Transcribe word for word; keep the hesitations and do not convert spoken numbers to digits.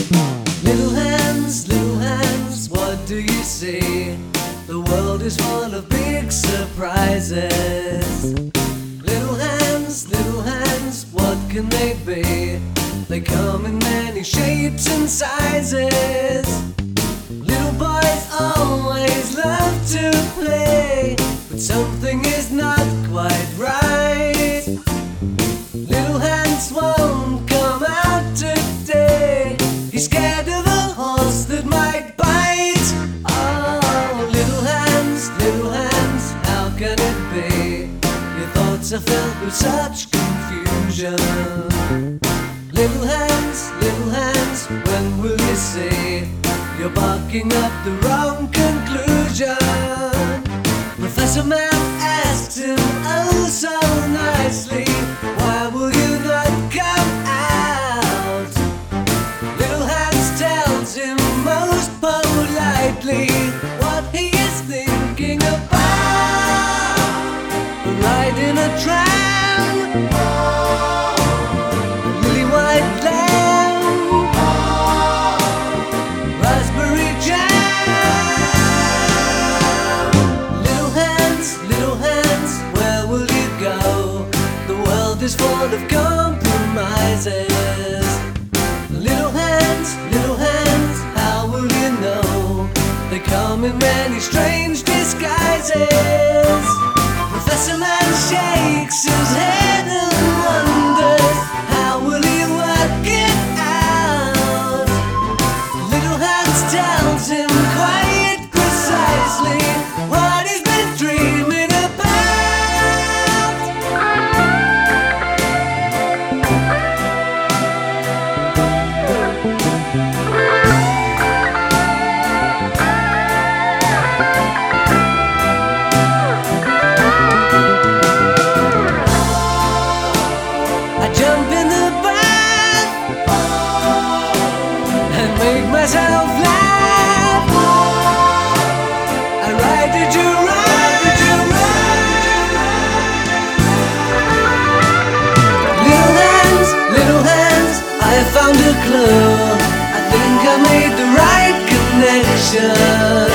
Little hands, little hands, what do you see? The world is full of big surprises. Little hands, little hands, what can they be? They come in many shapes and sizes. Little boys always love to play, but something is not quite right. Little hands won't come out today. He's scared of a horse that might bite. Oh, little hands, little hands, how can it be? Your thoughts are filled with such confusion. Little hands, little hands, when will you see? You're barking up the wrong conclusion. Professor Math asked him oh so nicely, why will you not come out? Little hands tells him most politely what he is thinking about. Riding a tram, lily white lamb, raspberry jam. Little hands, little hands, where will you go? The world is full of compromises. Little hands, little hands, how will you know? They come in many strange disguises. Professor Man shakes his head and wonders, how will he work it out? Little hands tells him quite precisely what he's been dreaming about. I jump in the bath and make myself laugh. I ride the giraffe. Little hands, little hands, I found a clue. I think I made the right connection.